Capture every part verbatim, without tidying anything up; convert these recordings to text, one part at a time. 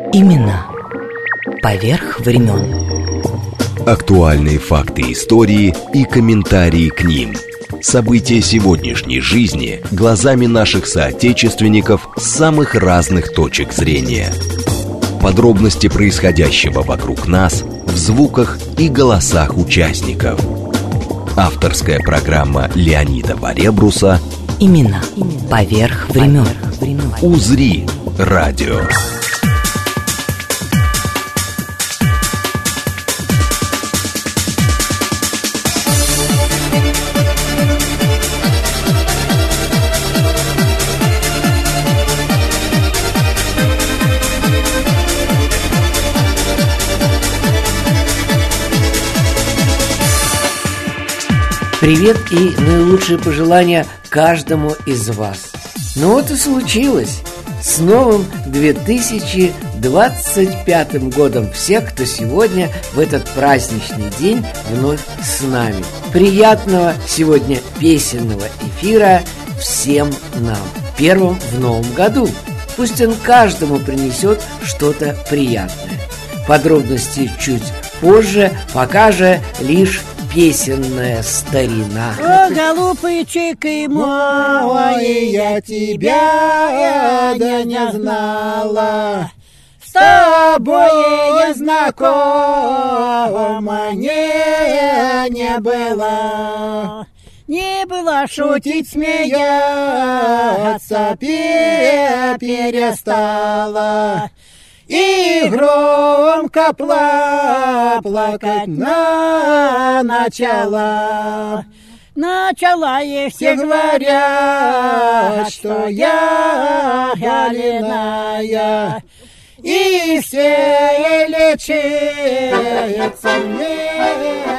Имена поверх времен. Актуальные факты истории и комментарии к ним. События сегодняшней жизни глазами наших соотечественников с самых разных точек зрения. Подробности происходящего вокруг нас в звуках и голосах участников. Авторская программа Леонида Баребруса Имена поверх времен. УЗРИ радио. Привет и наилучшие пожелания каждому из вас. Ну вот и случилось. С новым две тысячи двадцать пятым годом всех, кто сегодня в этот праздничный день вновь с нами. Приятного сегодня песенного эфира всем нам, первым в новом году. Пусть он каждому принесет что-то приятное. Подробности чуть позже, пока же лишь песенная старина. О, голубчик мой, я тебя да не знала. С тобой я знакома не, не было. Не было шутить, смеяться перестала. И громко пла плакать на начала. Начала, и все говорят, что я галиная, и все лечится мне.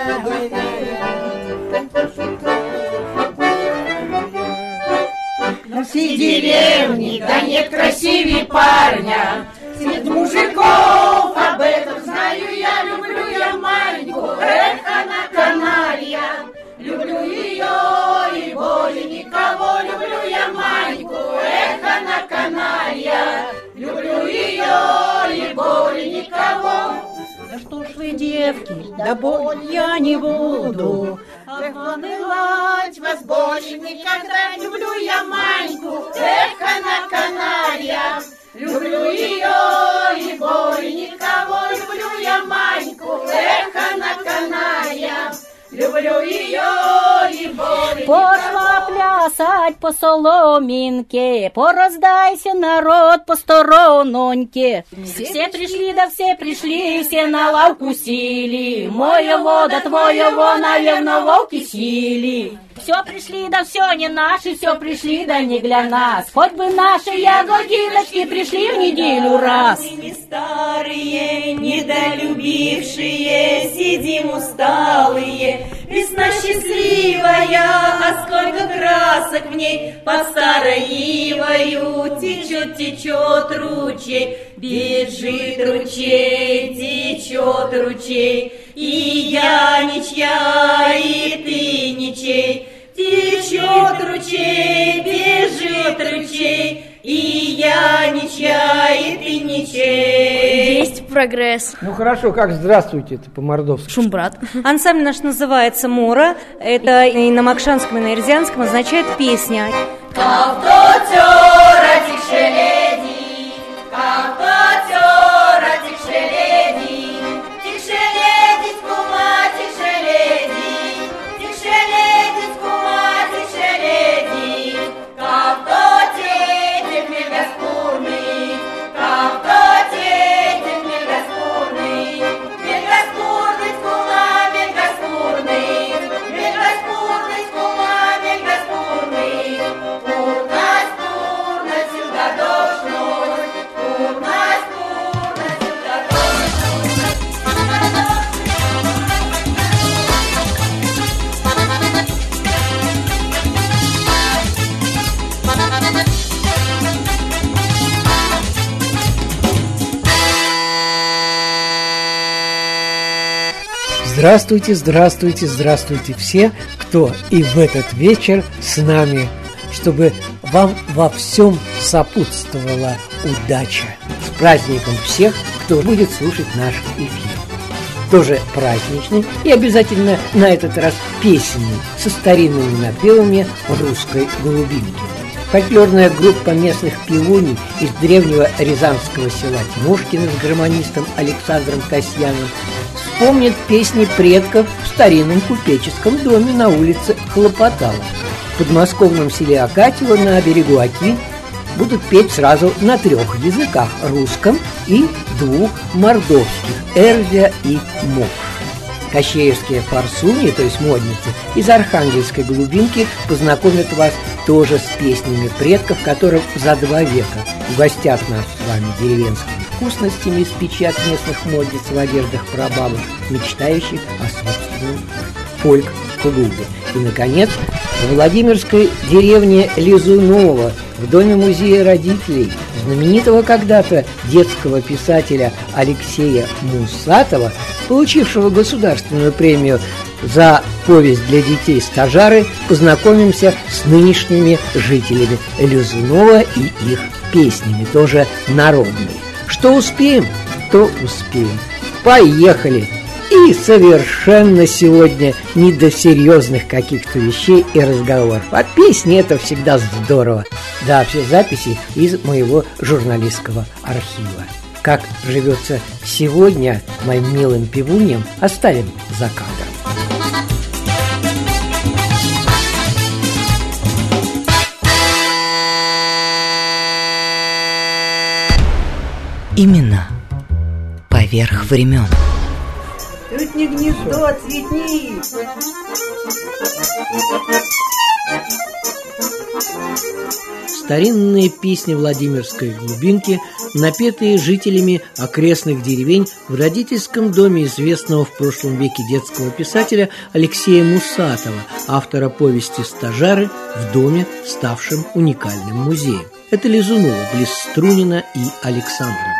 На всей деревне, да нет красивее парня. Среди мужиков об этом знаю я, люблю я Маньку, эх, она каналья. Люблю ее и более никого, люблю я Маньку, эх, она каналья. Люблю ее и более никого. Да что ж вы, девки, да боль я не буду, эх, унывать вас больше никогда. Люблю я Маньку, эх, она каналья. Люблю ее и более никого, люблю я Маньку, эх, она каналья. Люблю ее и более пошла плясать по соломинке, пораздайся, народ, по сторононьке. Все, все пришли, да все пришли, все на лавку сели. Моего да твоего, наверное, волки сили. Все пришли, да все не наши, все пришли, да не для нас. Хоть бы наши ягодиночки пришли в неделю раз. Мы не старые, недолюбившие, сидим усталые. Весна счастливая, а сколько красок в ней. Под старой ивою течет, течет ручей. Бежит ручей, течет ручей. И я ничья, и ты ничей. Течет ручей, бежит ручей. И я ничья, и ты ничей. Есть прогресс. Ну хорошо, как здравствуйте, это по-мордовски? Шумбрат. Ансамбль наш называется «Мора». Это и на макшанском, и на эрзианском означает «песня». Кавтотера тикшеледи, кавтотера тикшеледи, тикшеледи скума тикшеледи, тикшеледи скума тикшеледи, кавтотетик мегаспурный, кавтотетик мегаспурный, мегаспурный скума мегаспурный, мегаспурный скума мегаспурный. Здравствуйте, здравствуйте, здравствуйте все, кто и в этот вечер с нами, чтобы вам во всем сопутствовала удача. праздником всех, кто будет слушать наш эфир. Тоже праздничный и обязательно на этот раз песенный, со старинными напевами русской голубинки. Фольклорная группа местных певуней из древнего рязанского села Тимошкино с гармонистом Александром Касьяном вспомнит песни предков в старинном купеческом доме на улице Хлопотало. В подмосковном селе Акатьево на берегу Оки будут петь сразу на трех языках – русском и двух мордовских – эрзя и мокш. Кощеевские форсуни, то есть модницы, из архангельской глубинки познакомят вас тоже с песнями предков, которых за два века угостят нас с вами деревенскими вкусностями из печи от местных модниц в одеждах прабабок, мечтающих о собственном фольк-клубе. И, наконец, в Владимирской деревне Лизунова, в доме музея родителей, знаменитого когда-то детского писателя Алексея Мусатова, получившего государственную премию за повесть для детей «Стажары», познакомимся с нынешними жителями Лизунова и их песнями, тоже народными. Что успеем, то успеем. Поехали! И совершенно сегодня не до серьезных каких-то вещей и разговоров. А песни — это всегда здорово. Да, все записи из моего журналистского архива. Как живется сегодня моим милым певуньям, оставим за кадром. Именно поверх времен. Тут не гнездо, цветник. Старинные песни Владимирской глубинки, напетые жителями окрестных деревень в родительском доме известного в прошлом веке детского писателя Алексея Мусатова, автора повести «Стажары», в доме, ставшем уникальным музеем. Это Лизунова, близ Струнина и Александрова.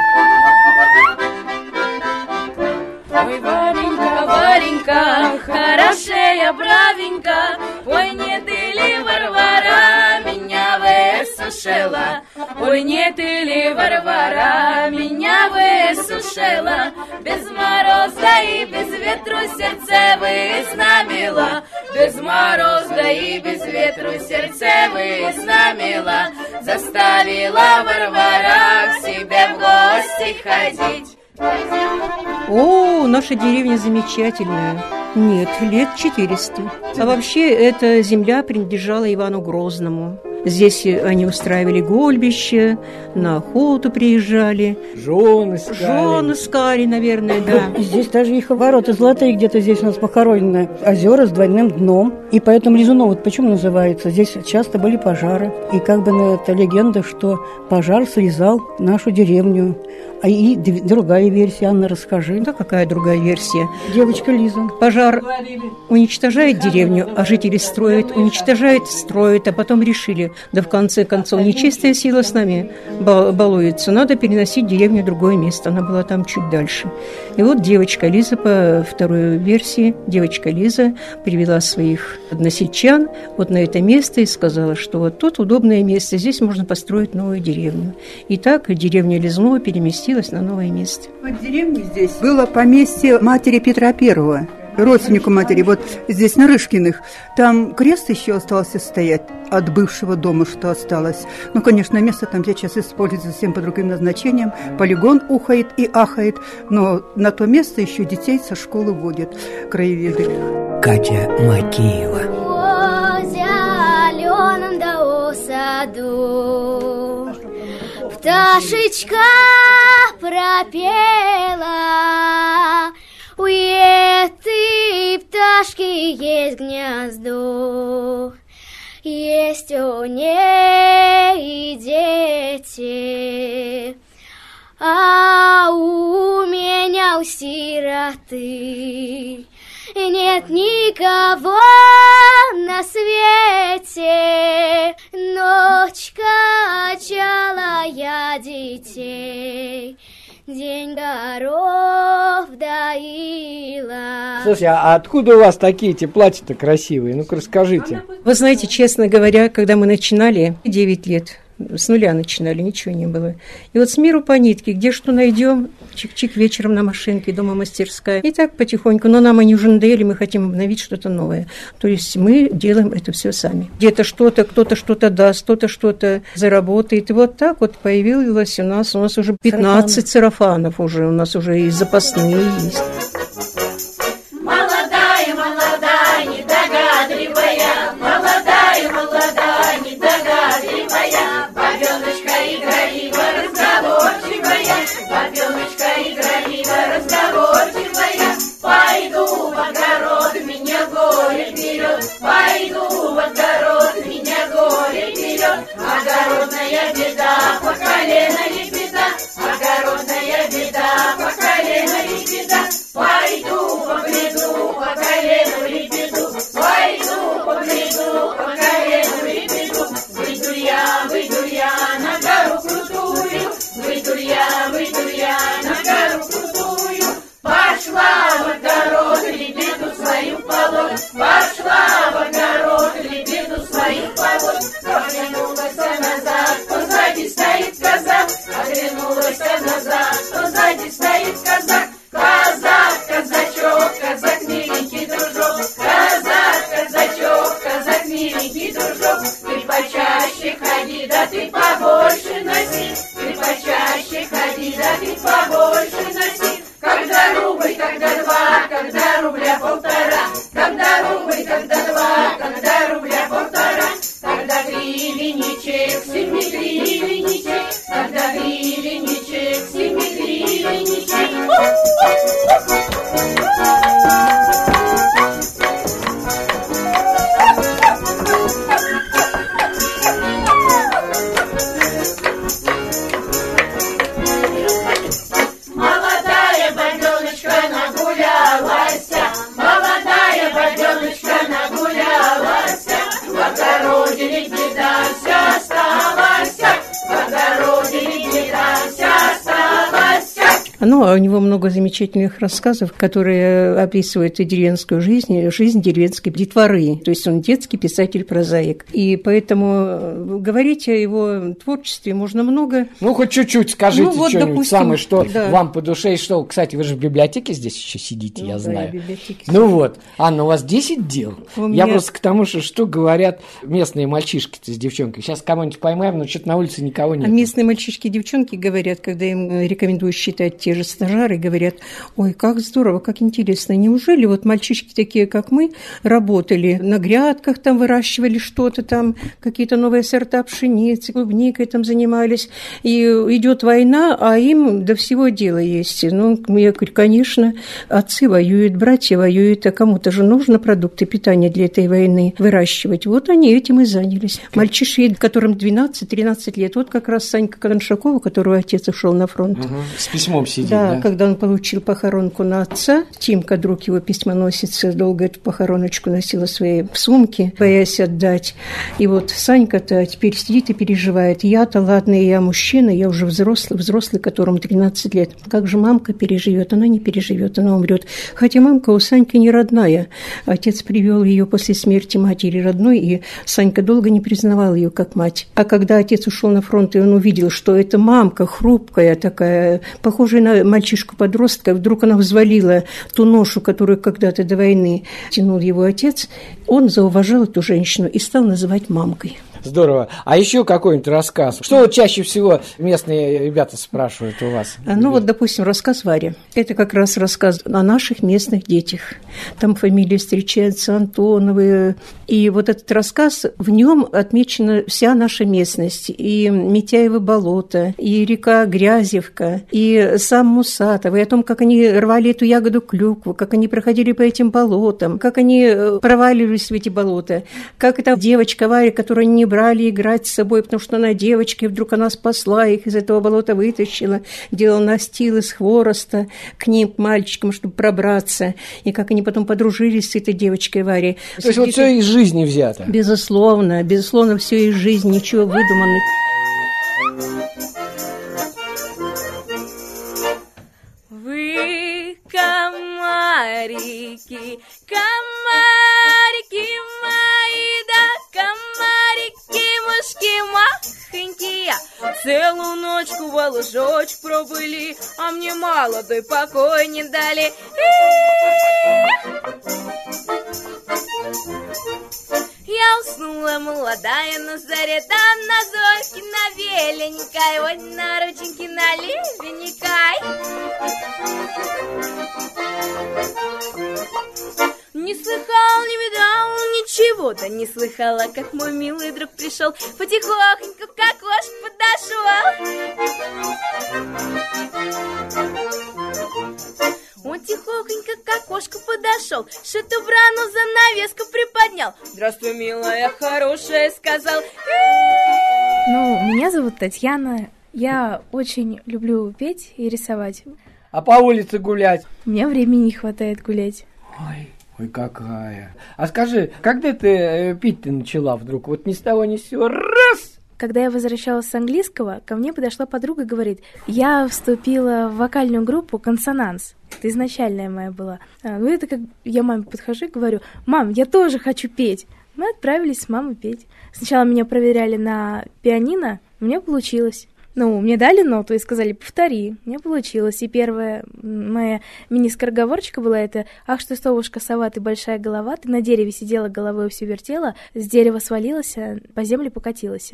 Ой, Варенька, Варенька, хорошая, бравенька, ой, не ты ли, Варвара, меня высушила? Ой, не ты ли, Варвара, меня высушила? Без мороза и без ветру сердце вызнамила, без мороза и без ветру сердце вызнамила, заставила Варвара к себе в гости ходить. О, наша деревня замечательная. Нет, лет четыреста. А вообще, эта земля принадлежала Ивану Грозному. Здесь они устраивали гольбище, на охоту приезжали. Жен искали. Жен искали, наверное, да. И здесь даже их ворота золотые где-то здесь у нас похоронены. Озера с двойным дном. И поэтому Лизунова почему называется? Здесь часто были пожары. И как бы это легенда, что пожар срезал нашу деревню. А и другая версия, Анна, расскажи. Да, какая другая версия? Девочка Лиза. Пожар уничтожает деревню, а жители строят, уничтожают, строят, а потом решили, да в конце концов, нечистая сила с нами балуется, надо переносить деревню в другое место. Она была там чуть дальше. И вот девочка Лиза, по второй версии, девочка Лиза привела своих односельчан вот на это место и сказала, что вот тут удобное место, здесь можно построить новую деревню. И так деревня Лизунова переместилась на новое место. В деревне здесь было поместье матери Петра Первого, родственнику матери, вот здесь на Рышкиных. Там крест еще остался стоять от бывшего дома, что осталось. Ну, конечно, место там сейчас используется совсем по другим назначениям. Полигон ухает и ахает, но на то место еще детей со школы водят краеведы. Катя Макеева. О зеленом да саду пташечка пропела, у этой пташки есть гнездо, есть у ней дети, а у меня у сироты нет никого на свете. Ночь качала я детей, день коров доила. Слушай, а откуда у вас такие эти платья-то красивые? Ну-ка расскажите. Вы знаете, честно говоря, когда мы начинали, девять лет с нуля начинали, ничего не было. И вот с миру по нитке, где что найдем, чик-чик вечером на машинке, дома мастерская. И так потихоньку, но нам они уже надоели, мы хотим обновить что-то новое. То есть мы делаем это все сами. Где-то что-то, кто-то что-то даст, кто-то что-то заработает. И вот так вот появилось у нас, у нас уже пятнадцать сарафанов, сарафанов уже, у нас уже и запасные есть. Молодая, молодая, недогадливая, молодая, молодая, недогадливая, бабёночка игралива, разговорчивая, бабёночка игралива, разговорчивая. Пойду в огород, меня горе берет, пойду в огород, меня горе берет. Огородная беда, по колено лебеда, огородная беда, по колено лебеда. Пойду по бреду, по колену лебеду, пойду по бреду, по колену лебеду. Выйду я, выйду я на гору крутую, выйду я, выйду я на гору крутую. Пошла в огород, лебеду свою полоть, пошла в огород, лебеду свою полоть. Оглянулась назад, кто сзади стоит казак, оглянулась назад, кто сзади стоит казак. Казак, казачок, казак, миленький дружок, казак, казачок, казак, миленький дружок. Ты почаще ходи, да ты побольше носи, ты почаще ходи, да ты побольше носи. Когда рубль, когда два, когда рубля полтора, когда рубль, когда два, когда рубля полтора, когда гривенничек, семи гривенничек, когда гривенничек, семи гривенничек. Молодая бабёночка нагулялась, молодая бабёночка нагулялась, в огороде лебеда вся осталась, в огороде лебеда вся осталась. Ну, а у него много замечательных рассказов, которые описывают и деревенскую жизнь, и жизнь деревенской детворы. То есть он детский писатель-прозаик. И поэтому говорить о его творчестве можно много. Ну, хоть чуть-чуть скажите ну, вот, что-нибудь допустим, самое, что да. вам по душе. И что, кстати, вы же в библиотеке здесь еще сидите, ну, я да, знаю. Я ну вот. Анна, у вас десять дел? У я меня... просто к тому, что, что говорят местные мальчишки-то с девчонкой. Сейчас кого-нибудь поймаем, но что-то на улице никого нет. А местные мальчишки и девчонки говорят, когда им рекомендуют считать те же стажары, говорят: ой, как здорово, как интересно. Неужели вот мальчишки такие, как мы, работали на грядках, там выращивали что-то там, какие-то новые сорта пшеницы, клубникой там занимались, и идет война, а им до всего дела есть. Ну, я говорю, конечно, отцы воюют, братья воюют, а кому-то же нужно продукты питания для этой войны выращивать. Вот они этим и занялись. Мальчишки, которым двенадцать-тринадцать лет, вот как раз Санька Коншакова, которого отец ушел на фронт. Угу. С письмом сидит, да, да? Когда он получил похоронку на отца, Тимка, друг его, письмоносица, долго эту похороночку носила в своей сумке, боясь отдать. И вот Санька-то теперь сидит и переживает. Я-то, ладно, я мужчина, я уже взрослый, взрослый, которому тринадцать лет. Как же мамка переживет? Она не переживет, она умрет. Хотя мамка у Саньки не родная. Отец привел ее после смерти матери родной, и Санька долго не признавал ее как мать. А когда отец ушел на фронт, и он увидел, что эта мамка хрупкая такая, похожая на мальчишку-подростка, вдруг она взвалила ту ношу, которую когда-то до войны тянул его отец, он зауважал эту женщину и стал называть мамкой. Здорово. А еще какой-нибудь рассказ? Что вот чаще всего местные ребята спрашивают у вас? Ну вот, допустим, рассказ Вари. Это как раз рассказ о наших местных детях. Там фамилии встречаются Антоновы. И вот этот рассказ, в нем отмечена вся наша местность. И Митяево болото, и река Грязевка, и сам Мусатов, и о том, как они рвали эту ягоду клюкву, как они проходили по этим болотам, как они проваливались в эти болота, как эта девочка Варя, которая не брали играть с собой, потому что она девочка, и вдруг она спасла их, из этого болота вытащила, делала настил из хвороста к ним, к мальчикам, чтобы пробраться, и как они потом подружились с этой девочкой Варей. То есть вот все из жизни взято? Безусловно, безусловно, все из жизни, ничего выдуманного. Вы комарики, комарики мои, да комарики, мушки махонькие. Целую ночку во лужочек пробыли, а мне мало, да и покой не дали. Я уснула молодая на заре, там на зорьке, на веленькой, ой, на рученьке, на левенькой. Не слыхал, не видал ничего, да не слыхала, как мой милый друг пришел, потихоньку к окошку подошел. Он тихонько к окошку подошел, шитубрану занавеску приподнял. Здравствуй, милая, хорошая, сказал. Ну, меня зовут Татьяна, я очень люблю петь и рисовать. А по улице гулять? У меня времени не хватает гулять. Ой, ой, какая. А скажи, когда ты э, пить-то начала вдруг? Вот ни с того ни с сего, раз! Когда я возвращалась с английского, ко мне подошла подруга и говорит, я вступила в вокальную группу «Консонанс». Это изначальная моя была. А, ну, это как я маме подхожу и говорю, мам, я тоже хочу петь. Мы отправились с мамой петь. Сначала меня проверяли на пианино, у меня получилось. Ну, мне дали ноту и сказали, повтори. У меня получилось. И первая моя мини-скороговорочка была это «Ах, что совушка, сова, ты большая голова, ты на дереве сидела, головой все вертела, с дерева свалилась, по земле покатилась».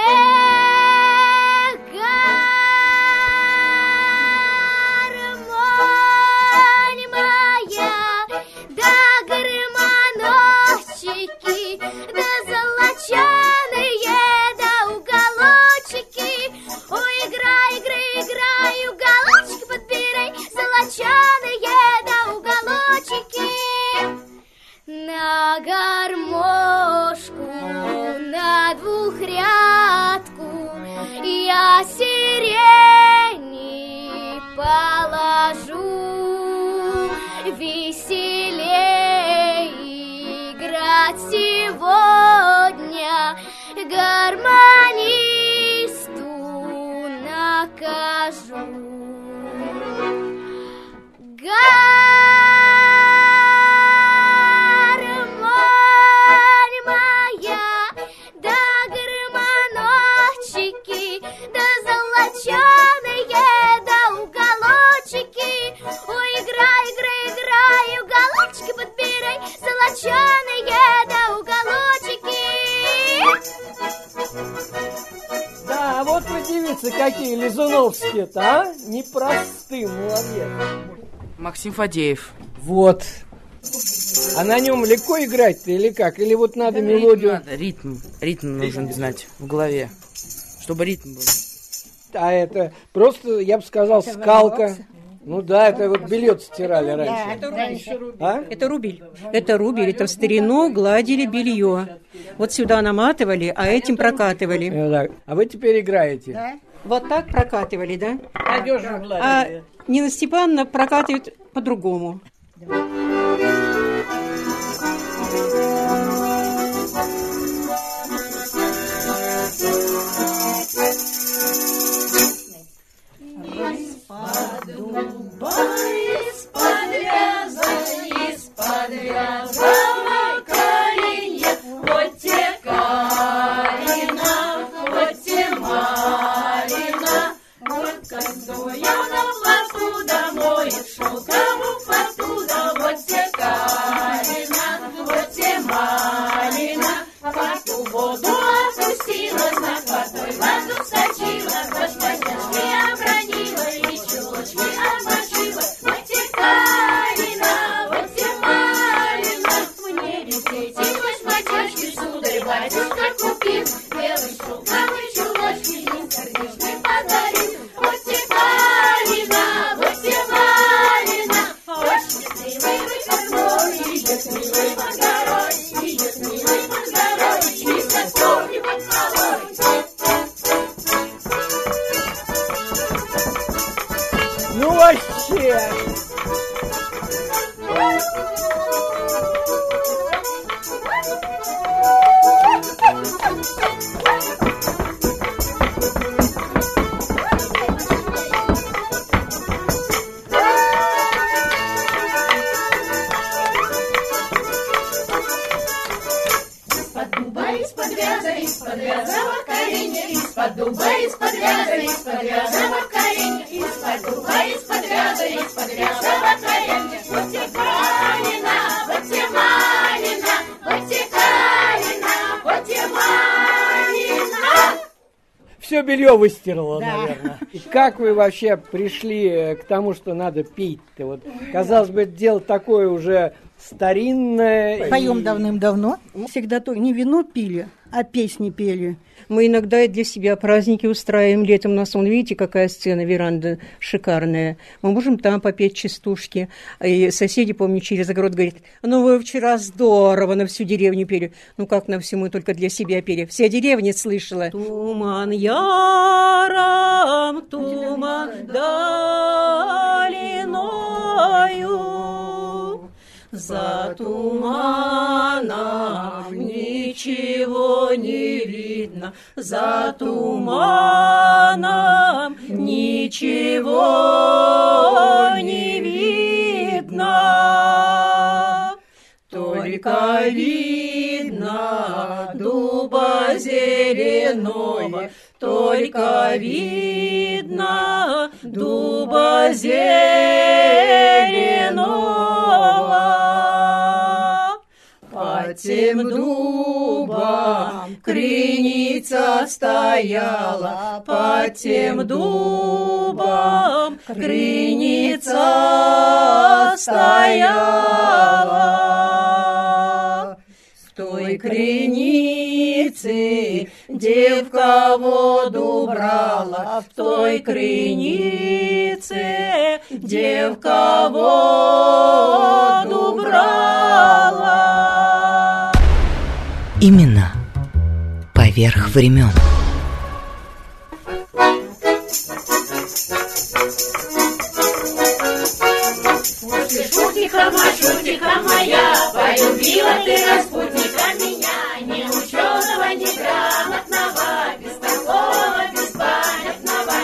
На гармошку, на двухрядку я сирени положу. Веселей играть сегодня гармонисту накажу. Да, вот вы девицы какие лизуновские-то, а? Непростые, молодец. Максим Фадеев. Вот. А на нем легко играть-то или как? Или вот надо да, мелодию? Надо, ритм. Ритм нужен ритм. Знать в голове, чтобы ритм был. А это просто, я бы сказал, это скалка. Волокся. Ну да, это вот белье стирали раньше. Да, это рубель. А? Это рубель. Это рубель, это в старину гладили белье. Вот сюда наматывали, а этим прокатывали. Да. А вы теперь играете? Да. Вот так прокатывали, да? Надежно гладили. А Нина Степановна прокатывает по-другому. Из-под дуба, из-под вяза, из-под вяза коленья, вот те Карина, вот те Марина, вот косуя на плату домоет, шелковую фату, да вот те Карина, вот те Марина, фату воду опустила, знак водой воду вскочила, дождь подняшки обронила и чулочки обмочила. Вот те Карина, вот те Марина, мне ресетилась мочашки, сударь, батюшка купил, белый шелковый чулочки, и сердечный подарил. Вот те Карина, вот те Марина, очень счастливый вы как мой, идет милый под горой, идет милый под горой, чисто помни под смолой. Ну вообще! Из-под дуба, из-под вяза, из-под вяза коренья, из-под дуба, из-под из-под ряда, из-под рязового коренья, из-под дуба, из-под ряда, из-под рязового коренья. Потекалина, потемалина, потекалина, потемалина. Все белье выстирала, да. Наверное. И как вы вообще пришли к тому, что надо пить-то? Вот, казалось бы, это дело такое уже старинное. Поем и... давным-давно. Всегда то не вино пили, а песни пели. Мы иногда и для себя праздники устраиваем летом. У нас, вон, видите, какая сцена, веранда шикарная. Мы можем там попеть частушки. И соседи, помню, через огород говорят: ну вы вчера здорово на всю деревню пели. Ну как на всю, мы только для себя пели. Вся деревня слышала. Туман яром, туман долиною, за туманом ничего не видно, за туманом ничего не видно, только видно дуба зеленого, только видно дуба зеленого. Под тем дубом крыница стояла, под тем дубом крыница стояла. В той крынице девка воду брала, в той крынице девка воду брала. Имена поверх времен. Шутика, машутика моя, полюбила ты, распутника, меня, ни ученого, ни грамотного, бестолкового, беспамятного.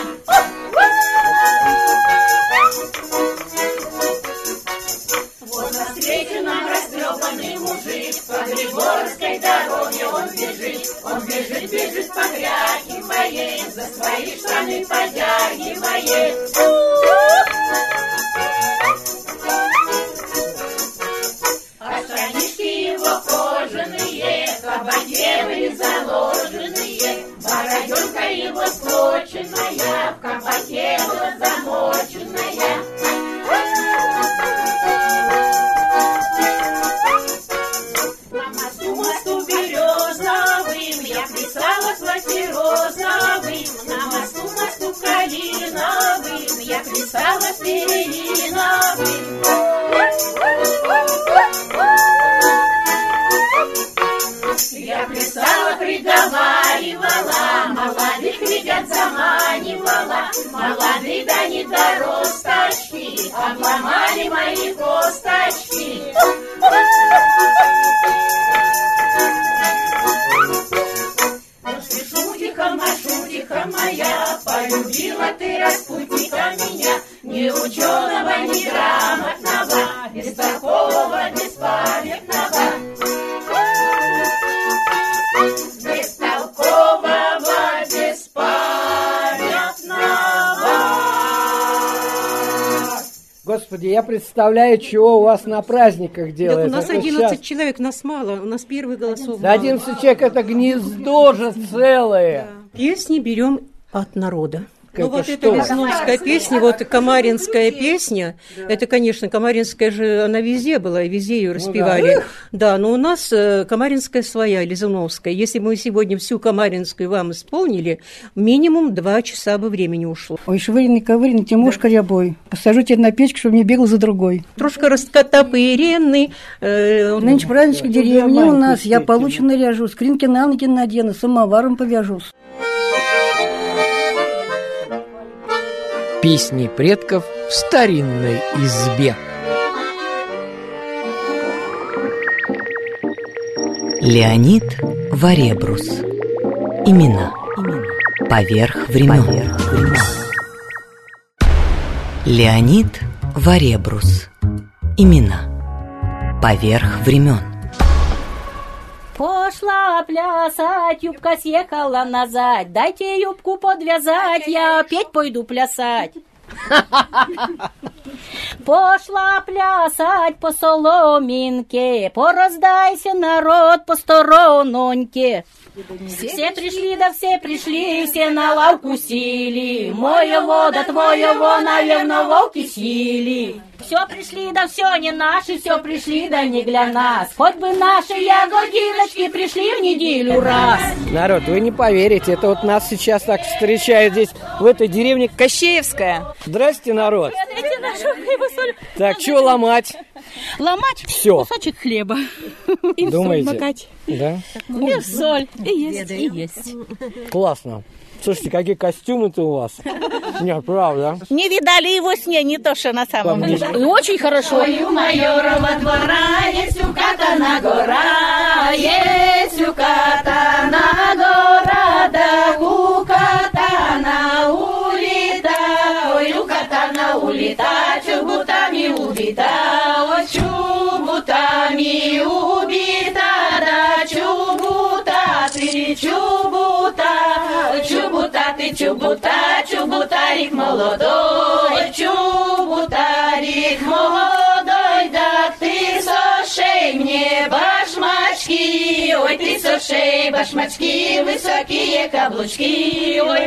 Вот навстречу нам растрепанный мужик, по Григорской дороге он бежит, он бежит, бежит, подрягивает, за свои штаны подягивает. Кабаке были заложенные, бороденка его скотченная, в кабаке была замоченная. На мосту, мосту березовым я плясала платье розовым, на мосту, мосту калиновым я плясала переиновым. Я плясала, приговаривала, молодых ребят заманивала, молодые да не доросточки, обломали мои косточки. Шутика, машутика моя, полюбила ты, распутника, меня, ни ученого, ни грамотного, бестолкового, беспамятного. Бестолкового, беспамятного. Господи, я представляю, чего у вас на праздниках делают. Так у нас это одиннадцать сейчас... человек, нас мало, у нас первый голосов. Да, одиннадцать человек, это гнездо же целое. Да. Песни берем от народа. Ну Это вот что? эта Лизуновская песня, вот Камаринская песня, да. Это, конечно, Камаринская же, она везде была, и везде ее распевали. Ну, да. да, но у нас э, Камаринская своя, Лизуновская. Если мы сегодня всю Камаринскую вам исполнили, минимум два часа бы времени ушло. Ой, швыренный, ковыренный, Тимошка да. рябой. Посажу тебя на печку, чтобы не бегал за другой. Трошка раскотопыренный. Э, Нынче праздничек в деревне у нас, я получено ряжу, скринки на ноги надену, самоваром повяжусь. Песни предков в старинной избе. Леонид Варебрус. Имена. Имена. Поверх времен. Поверх времен. Леонид Варебрус. Имена. Поверх времен. По Пошла плясать, юбка съехала назад. Дайте юбку подвязать, я опять пойду плясать. Пошла плясать по соломинке, пораздайся, народ, по сторононьке. Все пришли, да все пришли, все на лавку сели. Моего да твоего, наверное, волки съели. Все пришли, да все не наши, все пришли, да не для нас. Хоть бы наши ягодиночки пришли в неделю раз. Народ, вы не поверите, это вот нас сейчас так встречают здесь, в этой деревне Кощеевская. Здрасте, народ. Дайте нашу хлебосоль. Так, что ломать? Ломать Все. Кусочек хлеба. И Думаете? соль макать. Да? И соль. И есть, и есть. Классно. Слушайте, какие костюмы-то у вас. Нет, правда. Не видали его сне, не то, что на самом деле. Очень хорошо. У майорова двора есть укатана гора, есть укатана гора, да укатана улита, ой, укатана улита, чубутами убита, ой, чубутами убита, да чубута, ты чубута, чубута, ты чубута, чубутарик молодой, чубутарик молодой, да ты сошей мне башмачки, ой, ты сошей башмачки, высокие каблучки, ой,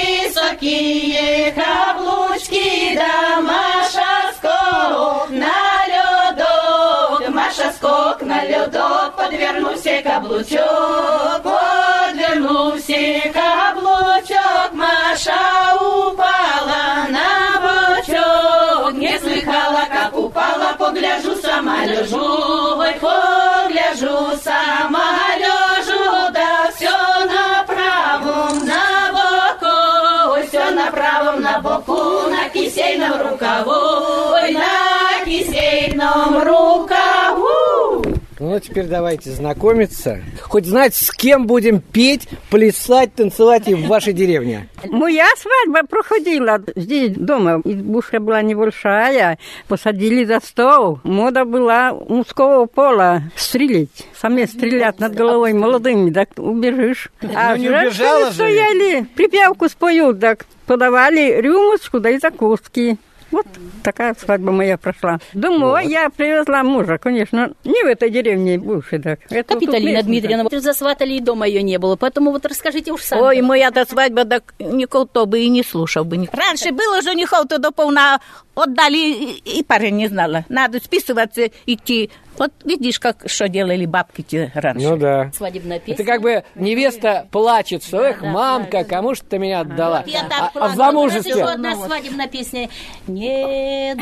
высокие каблучки, да Маша скок на ледок, Маша скок на ледок, подвернулся каблучок, подвернулся каблучок, Маша упала на бочок, не слыхала, как упала, погляжу, сама лежу, ой, погляжу, сама лежу, да все на правом, на боку, ой, все на правом, на боку, на кисейном рукаву, ой, на кисейном рукаву. Ну, теперь давайте знакомиться. Хоть знать, с кем будем петь, плясать, танцевать и в вашей деревне. Моя свадьба проходила здесь дома. Избушка была небольшая. Посадили за стол. Мода была мужского пола стрелять. Сами стрелять над головой молодыми, так убежишь. А не убежала же. Стояли, припевку споют, так подавали рюмочку, да и закуски. Вот такая свадьба моя прошла. Домой вот. Я привезла мужа, конечно, не в этой деревне бывшей, так. Это Капиталина вот Дмитриевна, вот засватали, и дома ее не было, поэтому вот расскажите уж сами. Ой, моя-то свадьба, так никто бы и не слушал бы. Раньше было женихов, то до полна отдали, и, и парень не знала. Надо списываться, идти. Вот видишь, как что делали бабки-то раньше. Ну да. Свадебная песня. Это как бы невеста плачет, что эх, мамка, кому ж ты меня отдала? Я а, а в замужестве? Еще одна свадебная песня. Не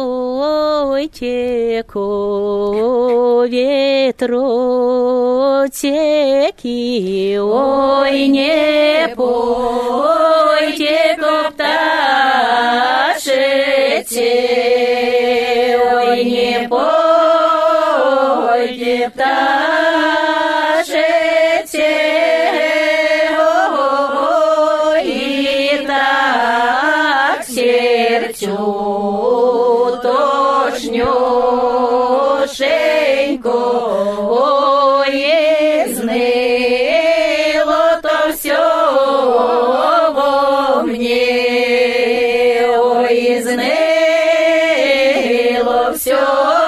дуйте ко ветру теки, ой, не пойте ко пташете, ой, не пойте пташете, ой, и так сердцу точнёшенько, ой, изныло то всё во мне, ой, изныло всё.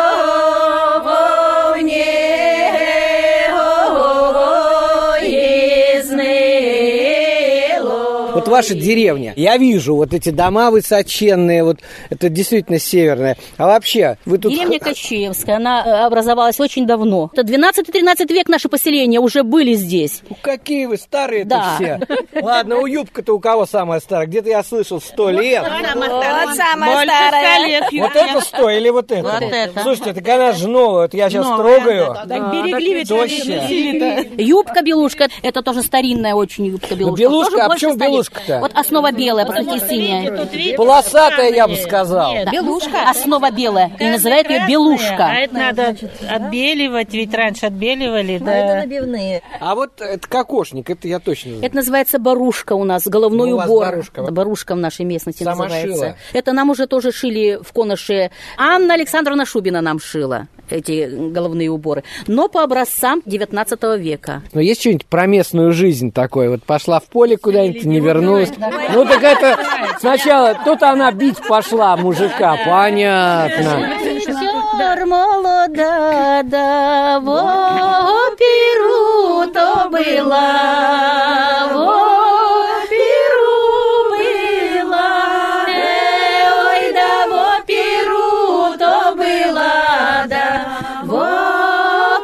Вот ваша деревня, я вижу вот эти дома высоченные, вот это действительно северная. А вообще, вы тут... Деревня Кощеевская, она образовалась очень давно. Это двенадцатый-тринадцатый век наши поселения уже были здесь. Ну, какие вы старые-то да. все. Ладно, у юбка-то у кого самая старая? Где-то я слышал сто лет. Вот самая старая. Вот это сто или вот это? Вот это. Слушайте, так она же новая, вот я сейчас трогаю. Так берегли ведь юбка белушка, это тоже старинная очень юбка белушка. Белушка, а почему белушка-то? Вот основа белая, посмотрите, синяя. Полосатая, я бы сказал. Нет, белушка, основа белая, и называют ее белушка. А это надо отбеливать, ведь раньше отбеливали, да. Это набивные. А вот это кокошник, это я точно знаю. Это называется барушка у нас, головной ну, убор. Барушка. Барушка в нашей местности Сама называется. шила. Это нам уже тоже шили в Коноше. Анна Александровна Шубина нам шила. эти головные уборы, но по образцам девятнадцатого века. Но есть что-нибудь про местную жизнь такое? Вот пошла в поле куда-нибудь, не вернулась. Ну так это сначала, тут она бить пошла мужика, понятно. Сёр молода, да, во Перу то была, во Перу была, ой, да, во Перу то была, да, во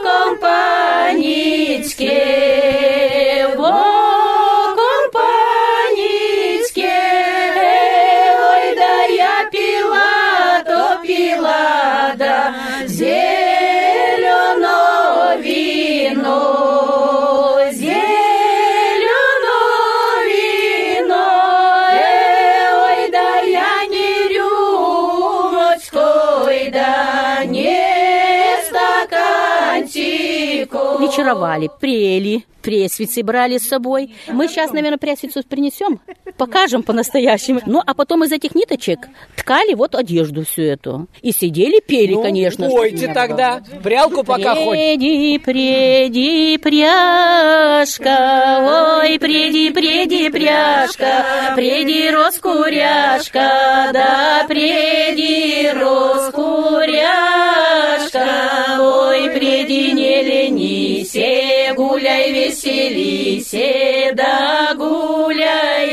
компаничке, во компаничке, ой, да, я пила, то пила, да, зелено вино, зелено вино, ой, да, я не рюмочкой, да, не стаканчиком. Вечеровали, прели, пресвицы брали с собой. Мы сейчас, наверное, пресвицу принесем, покажем по-настоящему. Ну, а потом из этих ниточек ткали вот одежду всю эту. И сидели, пели, ну, конечно. Пойте тогда, прялку пока хоть. Преди, преди, пряжка, ой, преди, преди, пряжка, преди, роскуряшка, да, преди, роскуряшка, ой, преди, не ленися, гуляй, веселися, да, гуляй,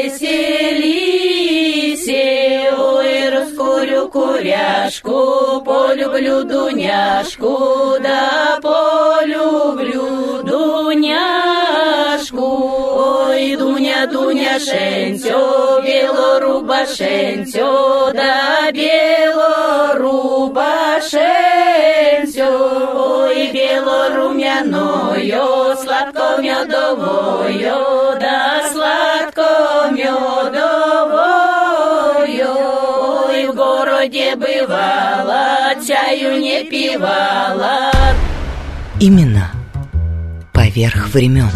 веселися, ой, раскурю куряшку, полюблю дуняшку, да, полюблю дуняшку, ой, дуня, дуняшенцю, белорубашенцю, да, белорубашенцю, ой, белорумяною, сладко-медовою, да, сладко-медовою, ой, в городе бывала, чаю не пивала. Имена поверх времен.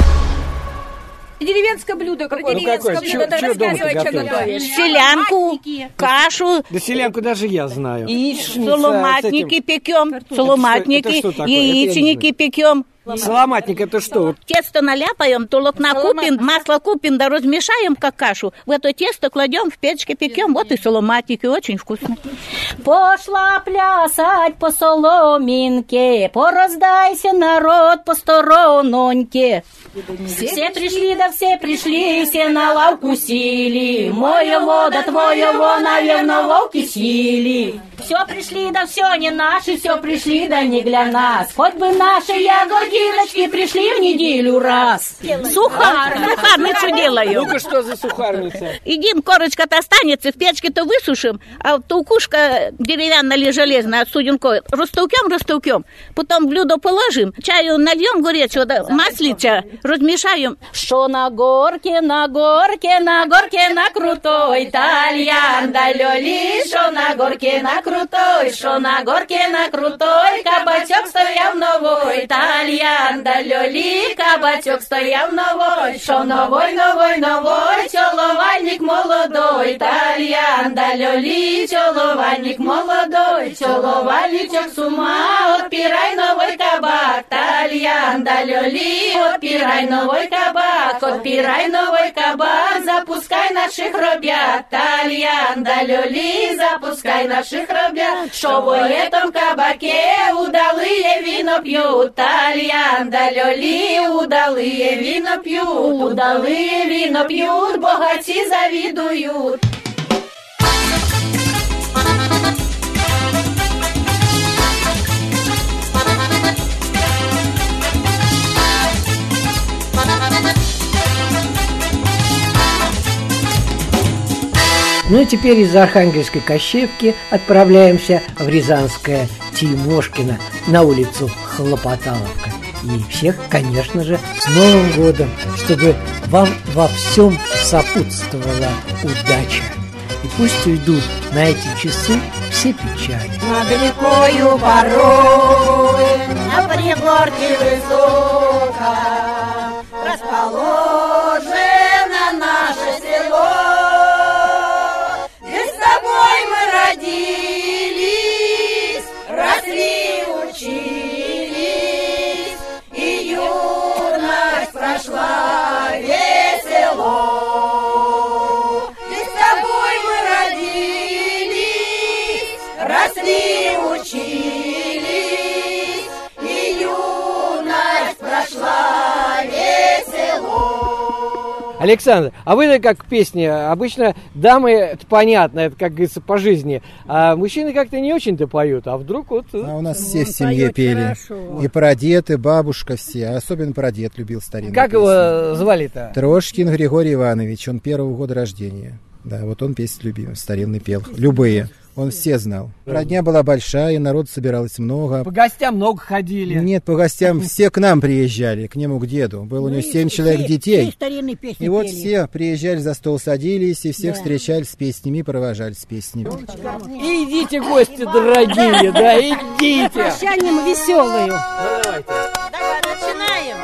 Деревенское блюдо. Про ну, деревенское какое? блюдо. Чё, Рассказывай, что готовишь. Селянку, кашу. Да селянку даже я знаю. И соломатники пекем. Соломатники, яичники пекем. Соломатник это что? Тесто наляпаем, толокна купим, масло купим, да размешаем как кашу. В это тесто кладем, в печке пекем. Вот и соломатники, очень вкусно. Пошла плясать по соломинке, пораздайся, народ, по сторононьке. Все, все пришли, да все пришли, все на лавку сели. Моего да твоего, наверное, волки сили. Все пришли, да все не наши, все пришли, да не для нас. Хоть бы наши ягодиночки пришли в неделю раз. Сухар, сухарницу делаю. Ну-ка, что за сухарница? Едим, корочка-то останется, в печке-то высушим, а толкушка деревянная или железная, суденко, растолкем, растолкем. Потом в блюдо положим, чаю нальем горячего, да, маслича размешаем. Что на горке, на горке, на горке, на крутой тальян, да лёли, что на горке, на крутой, что на горке, на крутой, кабачок стоял новый, тальян, да лёли, кабачок стоял новый, что новой, новой, новой, чоловальник молодой, тальян, да лёли, чоловальник молодой, чоловальничок с ума, отпирай новый кабак, тальян, да лёли, отпирай новый кабак, отпирай новый кабак, запускай наших ребят, тальян, да лёли, запускай наших ребят, что в этом кабаке удалые вино пьют, тальян, да лёли, удалые вино пьют, удалые вино пьют, богачи завидуют. Ну и теперь из Архангельской Кощевки отправляемся в Рязанское Тимошкино на улицу Хлопоталовка. И всех, конечно же, с Новым годом, чтобы вам во всем сопутствовала удача. И пусть уйдут на эти часы все печали. Над рекою порой, на пригорке высоко, расположено наше село. Здесь с тобой мы родились, росли, Александр, а вы как к песне? Обычно дамы, это понятно, это, как говорится, по жизни. А мужчины как-то не очень-то поют. А вдруг вот... А у нас все в семье пели. Хорошо. И прадед, и бабушка все. Особенно прадед любил старинные Как песни. его звали-то? Трошкин Григорий Иванович. Он первого года рождения. Да, вот он песни любил, старинный пел. Любые. Он все знал. Родня была большая, народ собиралось много. По гостям много ходили. Нет, по гостям все к нам приезжали, к нему, к деду. Было у него семь человек детей. И вот все приезжали, за стол садились, и всех встречали с песнями, провожали с песнями. Идите, гости дорогие, да, идите. Прощанием веселую. Ну, давайте. Давай, начинаем.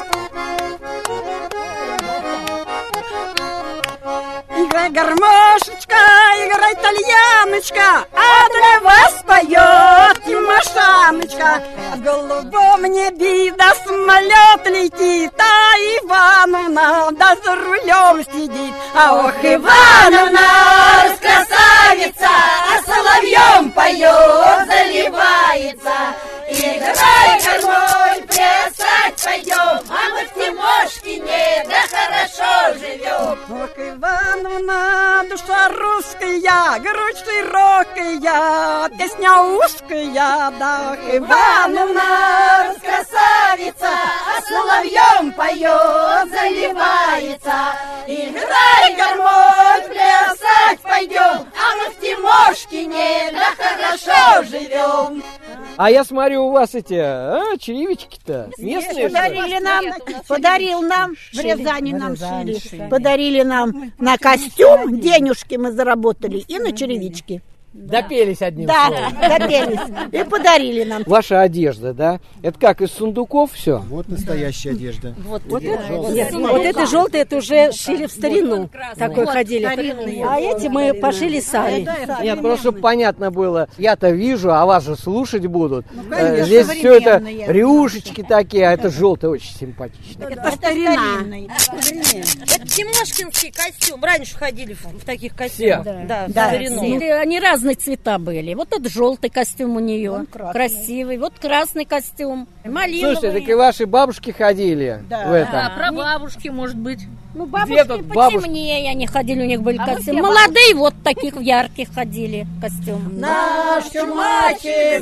Играй, гармошечка, играй, тальяночка, а для вас поет Тимошаночка. В голубом небе да самолет летит, а Ивановна да за рулем сидит. А ох, Ивановна, красавица, а соловьем поет, заливается. Играй, гармонь, плясать пойдем, а мы в Тимошкине да хорошо живем. Ох, Ивановна, душа русская, грудь широкая, песня узкая, да. Ох, Ивановна, красавица, а соловьем поет, заливается. Играй, гармонь, плясать пойдем, а мы в Тимошкине да хорошо живем. А я смотрю, у вас эти а, черевички-то местные. Подарили нам, подарил нам, в Рязани нам шили. Подарили нам на костюм, денежки мы заработали, и на черевички. Допелись одним да, словом. Да, допелись. И подарили нам. Ваша одежда, да? Это как, из сундуков все? Вот настоящая одежда. Вот, вот, это, нет, вот это желтое, это уже шили в старину. Вот, такой вот, ходили. Старинные. А эти мы пошили сами. Нет, просто чтобы понятно было. Я-то вижу, а вас же слушать будут. Ну, конечно, здесь все это рюшечки такие, а это желтое очень симпатично. Это, это старина. Это тимошкинский костюм. Раньше ходили в, в таких костюмах. Да, да, да. в старину. Они разные цвета были. Вот этот желтый костюм у нее, красивый. Вот красный костюм, малиновый. Слушайте, так и ваши бабушки ходили да. в этом. Да, прабабушки, может быть. Ну, бабушки потемнее, они ходили, у них были а костюмы. Молодые вот таких ярких ходили костюмы. Наш чумачик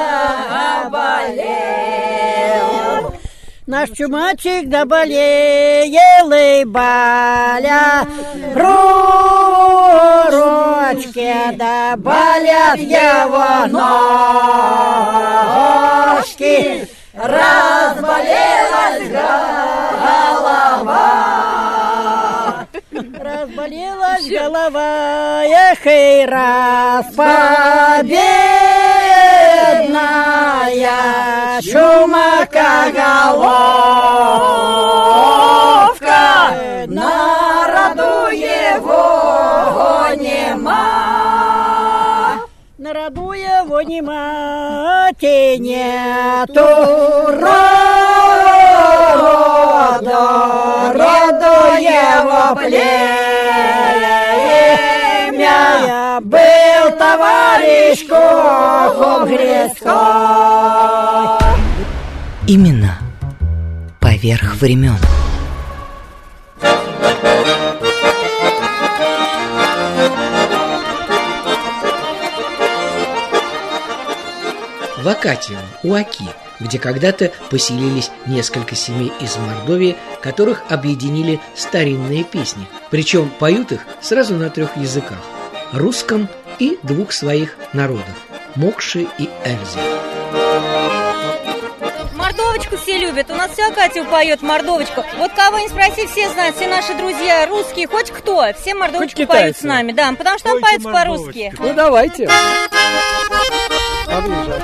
заболел. Наш чумачик доболел и боля, ручки да болят его ножки, разболелась голова, разболелась голова, эх, и раз победная чумакоголовка, народу его нема, народу его нема, те нету рода, роду его племя, был товарищ Кохом Грецкой. Именно поверх времен. В Акатии, у Аки, где когда-то поселились несколько семей из Мордовии, которых объединили старинные песни. Причем поют их сразу на трех языках – русском и двух своих народов – Мокши и Эльзы. Мордовочку все любят. У нас вся Катя поет мордовочку. Вот кого не спроси, все знают, все наши друзья русские, хоть кто, все мордовочку поют с нами. Да, потому что там поют по-русски. Ну давайте. Поближе.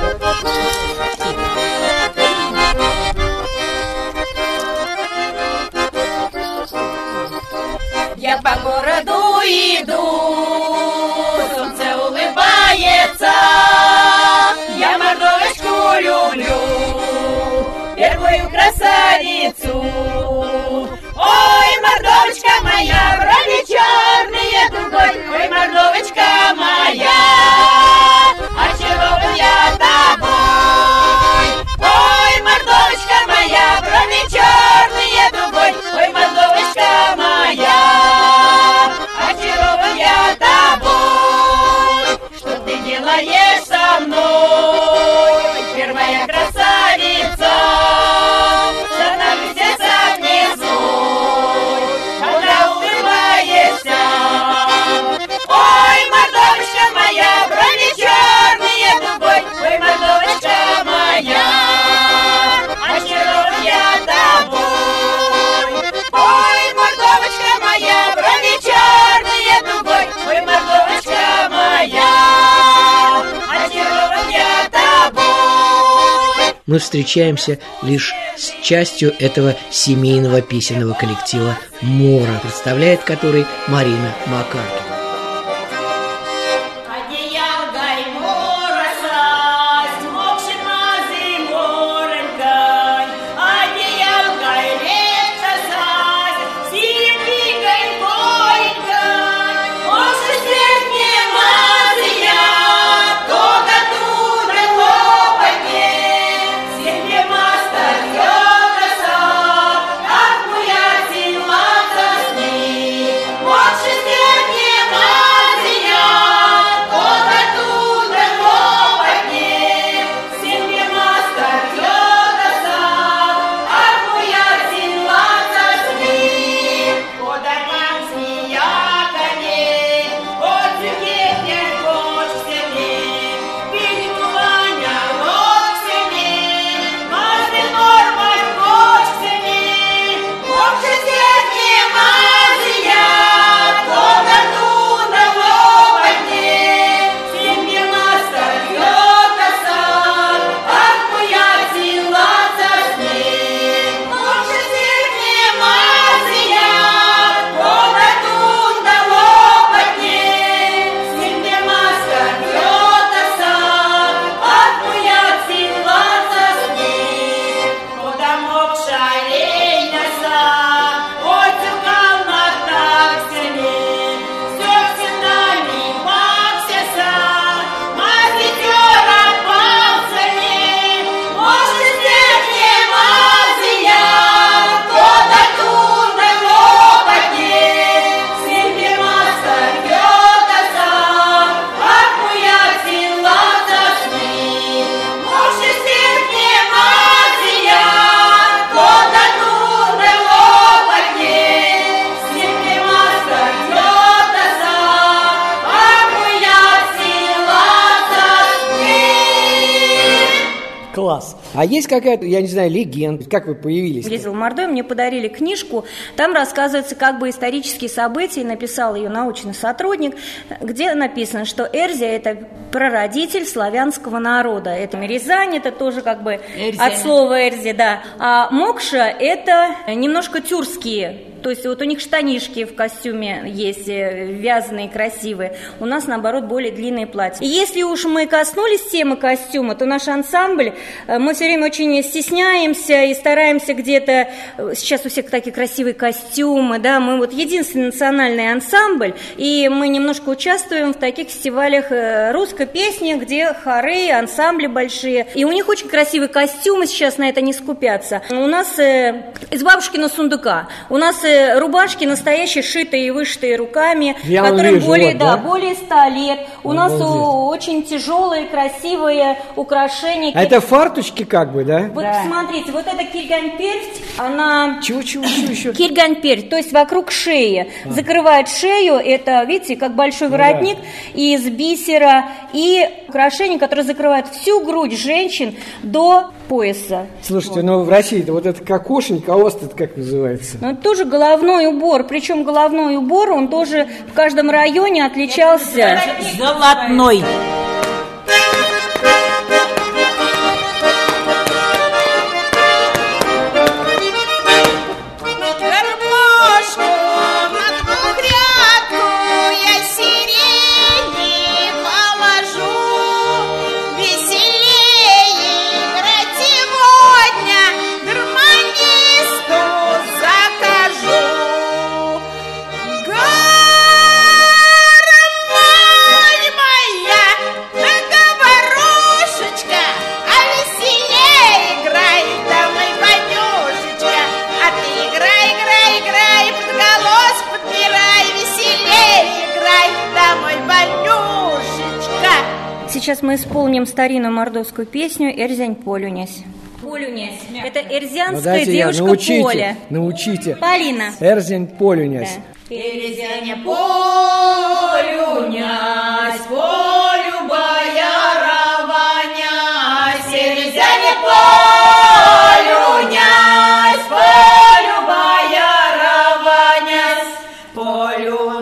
Я по городу иду, солнце улыбается, я мордовочку люблю, первую красавицу. Ой, мордовочка моя, брови черные дугой, ой, мордовочка моя, очарован я тобой. Ой, мордовочка моя, брови черные дугой, ой, мордовочка моя. мы встречаемся лишь с частью этого семейного песенного коллектива «Мора», представляет который Марина Макаркина. Класс. А есть какая-то, я не знаю, легенда? Как вы появились? Ездил в Мордовию, мне подарили книжку. Там рассказывается как бы исторические события. Написал ее научный сотрудник, где написано, что Эрзя – это прародитель славянского народа. Это Рязань, это тоже как бы Эрзя. От слова Эрзя, да. А Мокша – это немножко тюркские. То есть вот у них штанишки в костюме есть, вязаные, красивые. У нас, наоборот, более длинные платья. И если уж мы коснулись темы костюма, то наш ансамбль, мы все время очень стесняемся и стараемся где-то... Сейчас у всех такие красивые костюмы, да, мы вот единственный национальный ансамбль, и мы немножко участвуем в таких фестивалях русской песни, где хоры, ансамбли большие. И у них очень красивые костюмы, сейчас на это не скупятся. У нас э, из бабушкина сундука, у нас рубашки настоящие, шитые и вышитые руками, я которым вижу, более, вот, да, да? более ста лет. У Обалдеть. нас у, очень тяжелые, красивые украшения. А это фарточки как бы, да? Вот да. Смотрите, вот эта кильгань-персть, она... Чего, чего, чего еще? Кильгань-персть, то есть вокруг шеи. А. Закрывает шею, это, видите, как большой воротник, да. Из бисера. И украшения, которые закрывают всю грудь женщин до пояса. Слушайте, вот. Ну в России-то вот это кокошник, а у вас это как называется? Ну это тоже головной убор, причем головной убор, он тоже в каждом районе отличался. Золотной. Сейчас мы исполним старинную мордовскую песню «Эрзянь полюнясь». Полюнясь. Это эрзянская ну, девушка научите, Поля. Научите. Полина. Эрзянь полюнясь. Да. Эрзянь полюнясь, полюбая раванясь, Эрзянь полюнясь, полюбая раванясь, полю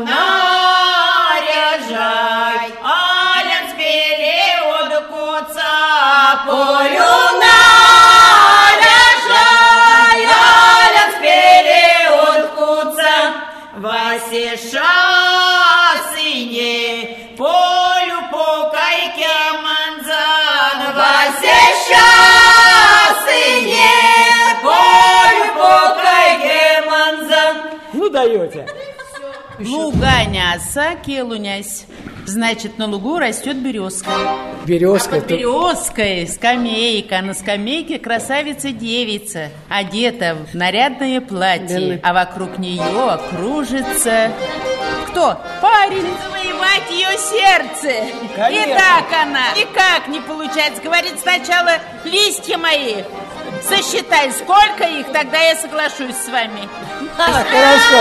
наряжай, алян спели от куца, полю наряжай. поете? Луганяса, келунясь. Значит, на лугу растет березка. Березка. А под березкой скамейка. На скамейке красавица-девица, одета в нарядное платье, а вокруг нее кружится... Кто? Парень. Завоевать ее сердце. Конечно. И так она. Никак не получается. Говорит сначала: листья мои, сосчитай, сколько их, тогда я соглашусь с вами. А, хорошо.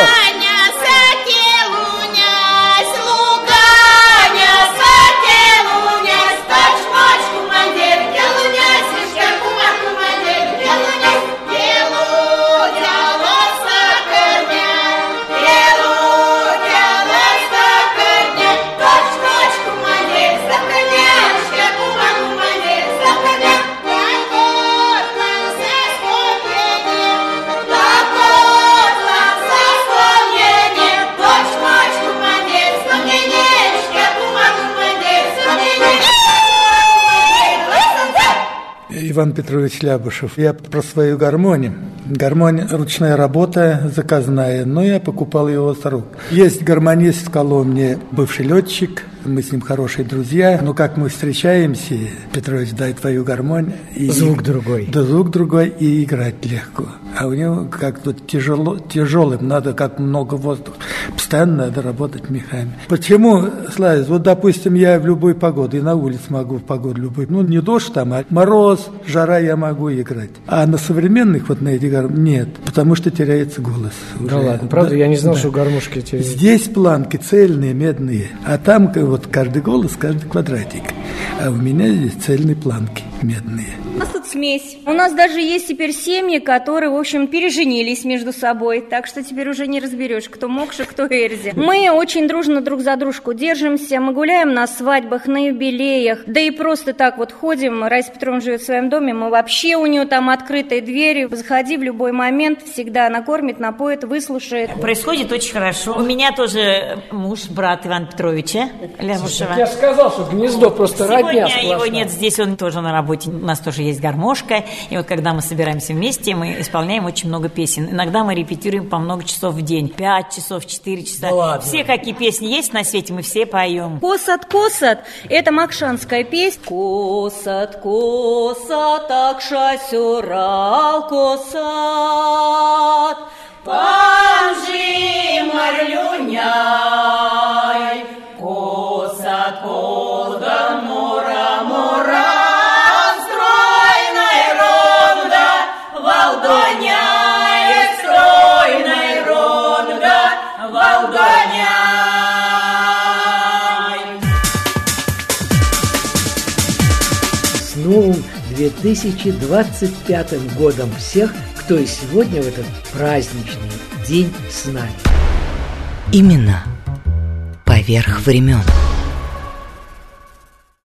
Иван Петрович Лябушев. Я про свою гармонь. Гармонь – ручная работа, заказная, но я покупал его с рук. Есть гармонист в Коломне, бывший летчик, мы с ним хорошие друзья, но как мы встречаемся, Петрович, дай твою гармонь. И звук другой. Да, звук другой, и играть легко. А у него как-то тяжело, тяжелым, надо как много воздуха. Постоянно надо работать мехами. Почему, Славец, вот, допустим, я в любой погоде, и на улице могу в погоду любой, ну, не дождь там, а мороз, жара, я могу играть. А на современных, вот на этих гармониях, нет, потому что теряется голос. Да уже. ладно, правда? Да. Я не знал, да. что гармошки теряются. Здесь планки цельные, медные, а там вот каждый голос, каждый квадратик. А у меня здесь цельные планки медные. У нас тут смесь. У нас даже есть теперь семьи, которые, в общем, переженились между собой. Так что теперь уже не разберешь, кто Мокша, кто Эрзи. Мы очень дружно друг за дружку держимся. Мы гуляем на свадьбах, на юбилеях. Да и просто так вот ходим. Раиса Петровна живет в своем доме. Мы вообще у нее там открытые двери. Заходи в любой момент. Всегда накормит, напоит, выслушает. Происходит очень хорошо. У меня тоже муж, брат Ивана Петровича Лябушева. Я сказал, что гнездо просто родня сплошная. Сегодня его нет здесь, он тоже на работе. У нас тоже есть гармошка. И вот когда мы собираемся вместе, мы исполняем очень много песен. Иногда мы репетируем по много часов в день. Пять часов, четыре часа. Да ладно. Все, какие песни есть на свете, мы все поем. Косат, косат. Это макшанская песня. Косат, косат, акша сюрал косат. Панжи марлюняй, косат, колда, мора, мора. Волдоняет стройной ронга, волдоняй. С новым две тысячи двадцать пятым годом всех, кто и сегодня в этот праздничный день с нами. Именно поверх времен.